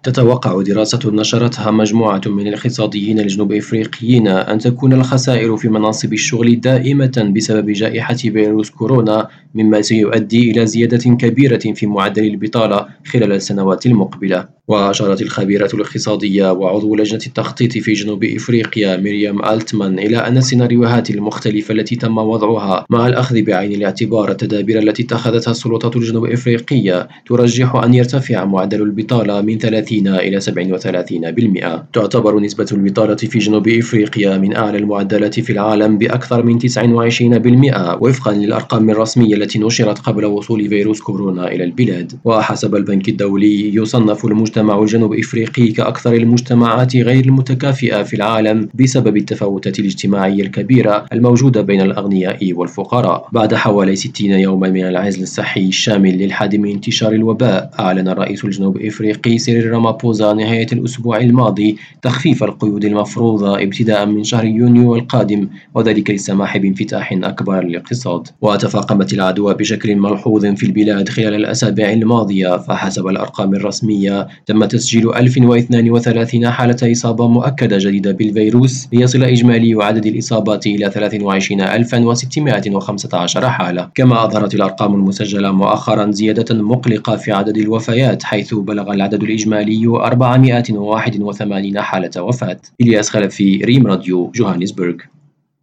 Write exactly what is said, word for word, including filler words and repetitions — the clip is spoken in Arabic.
تتوقع دراسة نشرتها مجموعة من الاقتصاديين الجنوب إفريقيين أن تكون الخسائر في مناصب الشغل دائمة بسبب جائحة فيروس كورونا، مما سيؤدي إلى زيادة كبيرة في معدل البطالة خلال السنوات المقبلة. وأشارت الخبيرة الاقتصادية وعضو لجنة التخطيط في جنوب إفريقيا ميريام ألتمان إلى أن السيناريوهات المختلفة التي تم وضعها مع الأخذ بعين الاعتبار التدابير التي اتخذتها السلطات الجنوب إفريقية ترجح أن يرتفع معدل البطالة من ثلاثين إلى سبعة وثلاثين بالمئة. تعتبر نسبة البطالة في جنوب إفريقيا من أعلى المعدلات في العالم بأكثر من تسعة وعشرين بالمئة وفقا للأرقام الرسمية التي نشرت قبل وصول فيروس كورونا إلى البلاد. وحسب البنك الدولي يصنف المجتمع الجنوب إفريقي كأكثر المجتمعات غير المتكافئة في العالم بسبب التفاوتات الاجتماعية الكبيرة الموجودة بين الأغنياء والفقراء. بعد حوالي ستين يوما من العزل الصحي الشامل للحد من انتشار الوباء، أعلن رئيس الجنوب إفريقي سيريل رامابوزا نهاية الأسبوع الماضي تخفيف القيود المفروضة ابتداء من شهر يونيو القادم، وذلك للسماح بانفتاح أكبر للاقتصاد. وتفاقمت العدوى بشكل ملحوظ في البلاد خلال الأسابيع الماضية، فحسب الأرقام الرسمية تم تسجيل ألف واثنين وثلاثين حالة إصابة مؤكدة جديدة بالفيروس، ليصل إجمالي عدد الإصابات إلى ثلاثة وعشرين ألفا وستمائة وخمسة عشر حالة. كما أظهرت الأرقام المسجلة مؤخرا زيادة مقلقة في عدد الوفيات، حيث بلغ العدد الإجمالي أربعمائة وواحد وثمانين حالة وفاة. إلياس خلفي، ريم راديو، جوهانسبرغ.